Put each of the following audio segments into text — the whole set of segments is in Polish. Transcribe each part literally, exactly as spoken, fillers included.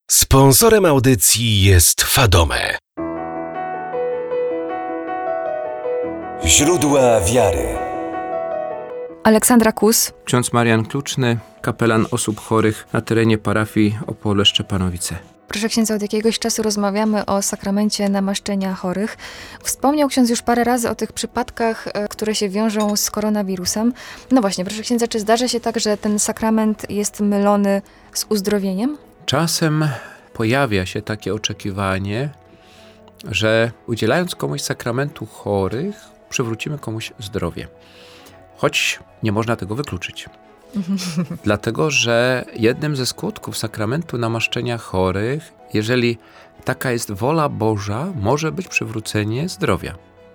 Sponsorem audycji jest Fadome. Źródła wiary. Aleksandra Kus, Ksiądz Marian Kluczny, kapelan osób chorych na terenie parafii Opole Szczepanowice. proszę księdza, od jakiegoś czasu rozmawiamy o sakramencie namaszczenia chorych. Wspomniał ksiądz już parę razy o tych przypadkach, które się wiążą z koronawirusem. No właśnie, proszę księdza, czy zdarza się tak, że ten sakrament jest mylony z uzdrowieniem? Czasem pojawia się takie oczekiwanie, że udzielając komuś sakramentu chorych, przywrócimy komuś zdrowie. Choć nie można tego wykluczyć. Dlatego, że jednym ze skutków sakramentu namaszczenia chorych, jeżeli taka jest wola Boża, może być przywrócenie zdrowia.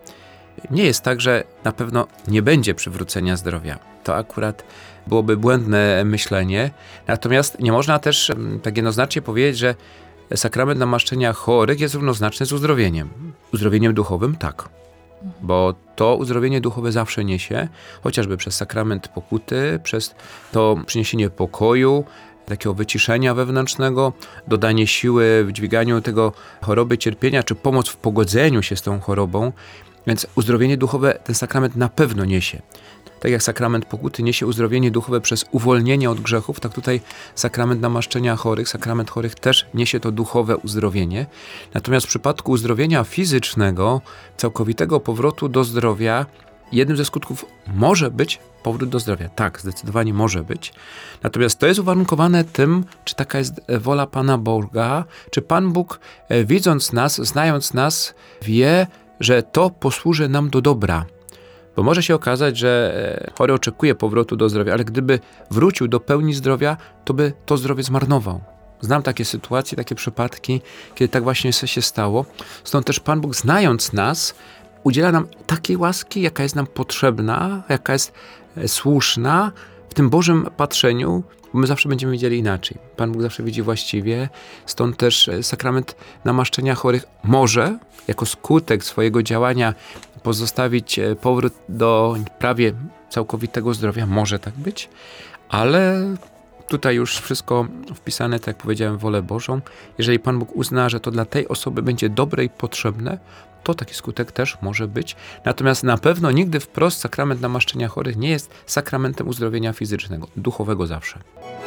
Nie jest tak, że na pewno nie będzie przywrócenia zdrowia. To akurat byłoby błędne myślenie. Natomiast nie można też tak jednoznacznie powiedzieć, że sakrament namaszczenia chorych jest równoznaczny z uzdrowieniem. Uzdrowieniem duchowym tak. Bo to uzdrowienie duchowe zawsze niesie, chociażby przez sakrament pokuty, przez to przyniesienie pokoju, takiego wyciszenia wewnętrznego, dodanie siły w dźwiganiu tego choroby, cierpienia, czy pomoc w pogodzeniu się z tą chorobą. Więc uzdrowienie duchowe ten sakrament na pewno niesie. Tak jak sakrament pokuty niesie uzdrowienie duchowe przez uwolnienie od grzechów, tak tutaj sakrament namaszczenia chorych, sakrament chorych też niesie to duchowe uzdrowienie. Natomiast w przypadku uzdrowienia fizycznego, całkowitego powrotu do zdrowia, jednym ze skutków może być powrót do zdrowia. Tak, zdecydowanie może być. Natomiast to jest uwarunkowane tym, czy taka jest wola Pana Boga, czy Pan Bóg, widząc nas, znając nas, wie, że to posłuży nam do dobra. Bo może się okazać, że chory oczekuje powrotu do zdrowia, ale gdyby wrócił do pełni zdrowia, to by to zdrowie zmarnował. Znam takie sytuacje, takie przypadki, kiedy tak właśnie się stało. Stąd też Pan Bóg, znając nas, udziela nam takiej łaski, jaka jest nam potrzebna, jaka jest słuszna w tym Bożym patrzeniu, bo my zawsze będziemy widzieli inaczej. Pan Bóg zawsze widzi właściwie, stąd też sakrament namaszczenia chorych może, jako skutek swojego działania, pozostawić powrót do prawie całkowitego zdrowia. Może tak być, ale tutaj już wszystko wpisane, tak jak powiedziałem, w wolę Bożą. Jeżeli Pan Bóg uzna, że to dla tej osoby będzie dobre i potrzebne, to taki skutek też może być. Natomiast na pewno nigdy wprost sakrament namaszczenia chorych nie jest sakramentem uzdrowienia fizycznego, duchowego zawsze.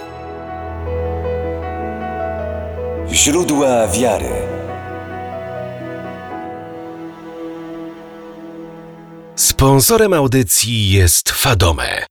Źródła wiary. Sponsorem audycji jest Fadome.